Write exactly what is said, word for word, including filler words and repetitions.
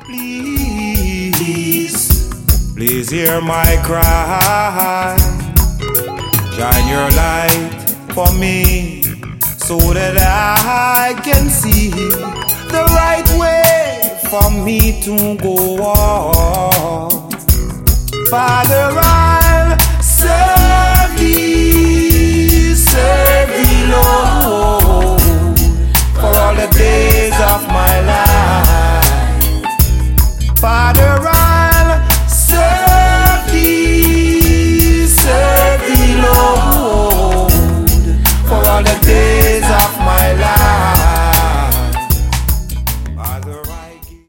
Please, please hear my cry. Shine your light for me so that I can see the right way for me to go on. Father, I